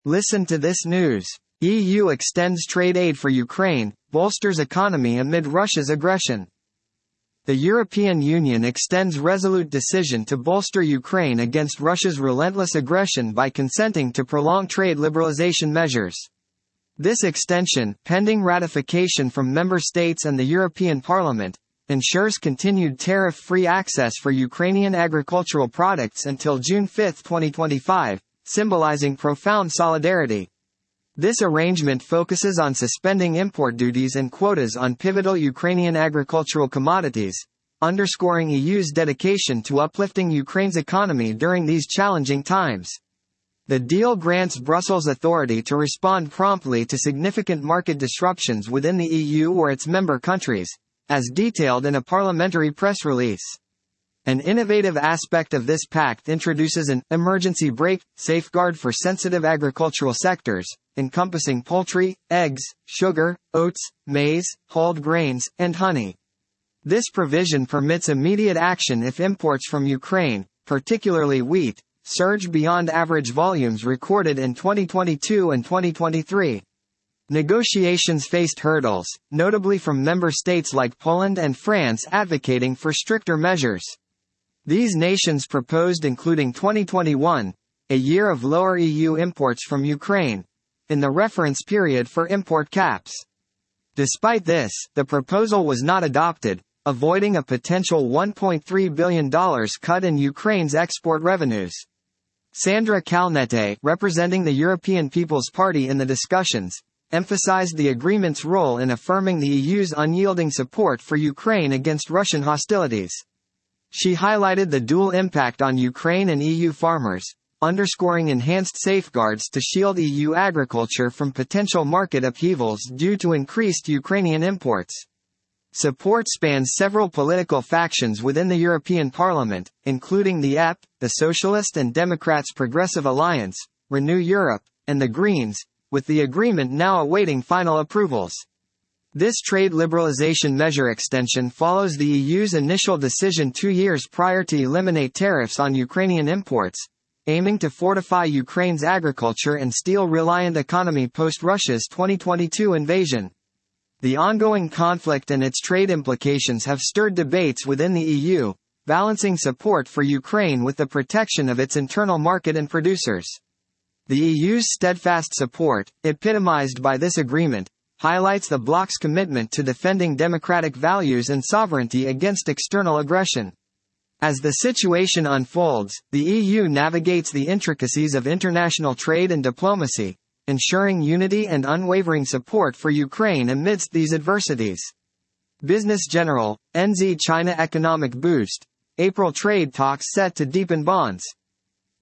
Listen to this news. EU extends trade aid for Ukraine, bolsters economy amid Russia's aggression. The European Union extends resolute decision to bolster Ukraine against Russia's relentless aggression by consenting to prolonged trade liberalization measures. This extension, pending ratification from member states and the European Parliament, ensures continued tariff-free access for Ukrainian agricultural products until June 5, 2025, symbolizing profound solidarity. This arrangement focuses on suspending import duties and quotas on pivotal Ukrainian agricultural commodities, underscoring EU's dedication to uplifting Ukraine's economy during these challenging times. The deal grants Brussels authority to respond promptly to significant market disruptions within the EU or its member countries, as detailed in a parliamentary press release. An innovative aspect of this pact introduces an emergency brake safeguard for sensitive agricultural sectors, encompassing poultry, eggs, sugar, oats, maize, hulled grains, and honey. This provision permits immediate action if imports from Ukraine, particularly wheat, surge beyond average volumes recorded in 2022 and 2023. Negotiations faced hurdles, notably from member states like Poland and France advocating for stricter measures. These nations proposed including 2021, a year of lower EU imports from Ukraine, in the reference period for import caps. Despite this, the proposal was not adopted, avoiding a potential $1.3 billion cut in Ukraine's export revenues. Sandra Kalnete, representing the European People's Party in the discussions, emphasized the agreement's role in affirming the EU's unyielding support for Ukraine against Russian hostilities. She highlighted the dual impact on Ukraine and EU farmers, underscoring enhanced safeguards to shield EU agriculture from potential market upheavals due to increased Ukrainian imports. Support spans several political factions within the European Parliament, including the EP, the Socialist and Democrats Progressive Alliance, Renew Europe, and the Greens, with the agreement now awaiting final approvals. This trade liberalization measure extension follows the EU's initial decision 2 years prior to eliminate tariffs on Ukrainian imports, aiming to fortify Ukraine's agriculture and steel-reliant economy post-Russia's 2022 invasion. The ongoing conflict and its trade implications have stirred debates within the EU, balancing support for Ukraine with the protection of its internal market and producers. The EU's steadfast support, epitomized by this agreement, highlights the bloc's commitment to defending democratic values and sovereignty against external aggression. As the situation unfolds, the EU navigates the intricacies of international trade and diplomacy, ensuring unity and unwavering support for Ukraine amidst these adversities. Business General, NZ China Economic Boost, April trade talks set to deepen bonds.